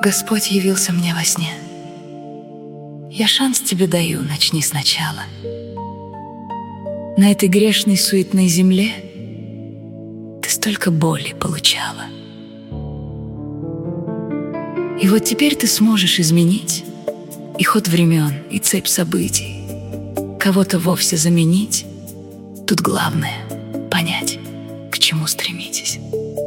Господь явился мне во сне. Я шанс тебе даю, начни сначала. На этой грешной суетной земле ты столько боли получала. И вот теперь ты сможешь изменить и ход времен, и цепь событий, кого-то вовсе заменить. Тут главное — понять, к чему стремитесь.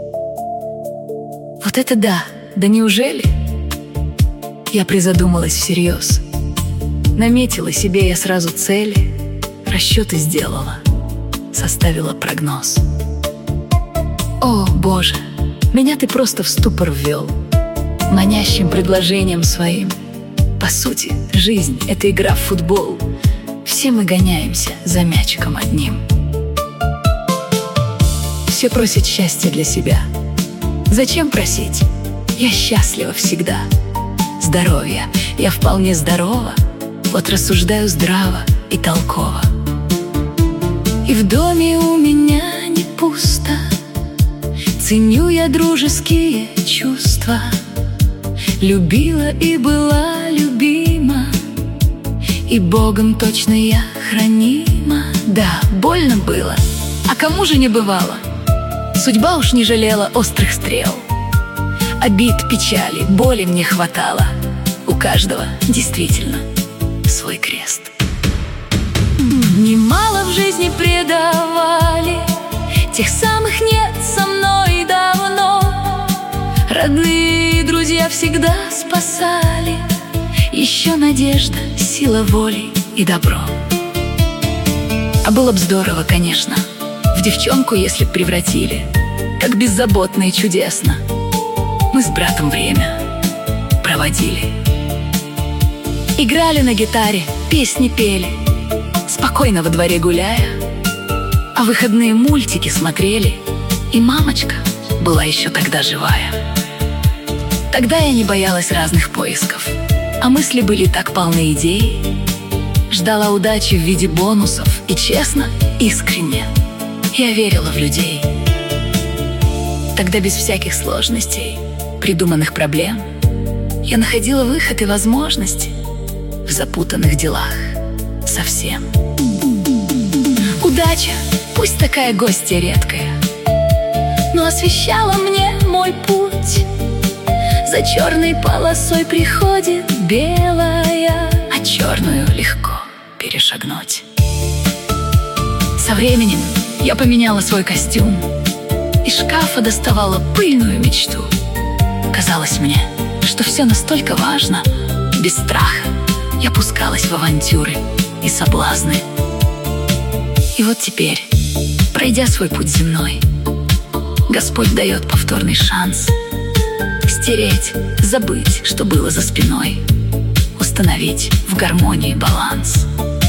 Вот это да! Да неужели? Я призадумалась всерьез. Наметила себе я сразу цели, расчеты сделала, составила прогноз. О, Боже, меня ты просто в ступор ввел манящим предложением своим. По сути, жизнь — это игра в футбол. Все мы гоняемся за мячиком одним. Все просят счастья для себя. Зачем просить? Я счастлива всегда. Здоровья, я вполне здорова. Вот рассуждаю здраво и толково. И в доме у меня не пусто. Ценю я дружеские чувства. Любила и была любима, и Богом точно я хранима. Да, больно было, а кому же не бывало? Судьба уж не жалела острых стрел. Обид, печали, боли мне хватало. У каждого действительно свой крест. Немало в жизни предавали, тех самых нет со мной давно. Родные и друзья всегда спасали. Еще надежда, сила воли и добро. А было б здорово, конечно, в девчонку, если б превратили, как беззаботно и чудесно мы с братом время проводили. Играли на гитаре, песни пели, спокойно во дворе гуляя, а выходные мультики смотрели, и мамочка была еще тогда живая. Тогда я не боялась разных поисков, а мысли были так полны идей. Ждала удачи в виде бонусов, и честно, искренне я верила в людей. Тогда без всяких сложностей, придуманных проблем, я находила выход и возможности в запутанных делах совсем. Удача, пусть такая гостья редкая, но освещала мне мой путь. За черной полосой приходит белая, а черную легко перешагнуть. Со временем я поменяла свой костюм, из шкафа доставала пыльную мечту. Казалось мне, что все настолько важно. Без страха я пускалась в авантюры и соблазны. И вот теперь, пройдя свой путь земной, Господь дает повторный шанс стереть, забыть, что было за спиной, установить в гармонии баланс.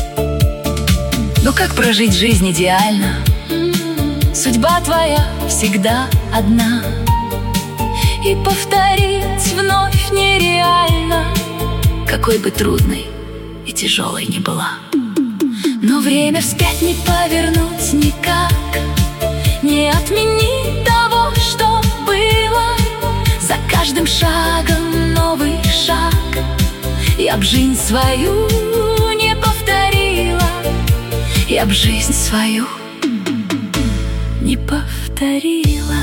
Но как прожить жизнь идеально? Судьба твоя всегда одна, и повторить вновь нереально, какой бы трудной и тяжелой ни была. Но время вспять не повернуть никак, не отменить того, что было. За каждым шагом новый шаг. Я б жизнь свою не повторила, я б жизнь свою не повторила.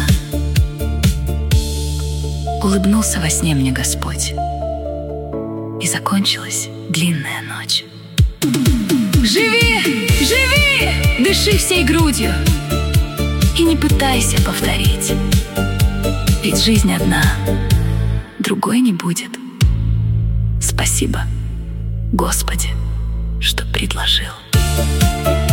Улыбнулся во сне мне Господь, и закончилась длинная ночь. Живи, живи, дыши всей грудью и не пытайся повторить, ведь жизнь одна, другой не будет. Спасибо, Господи, что предложил.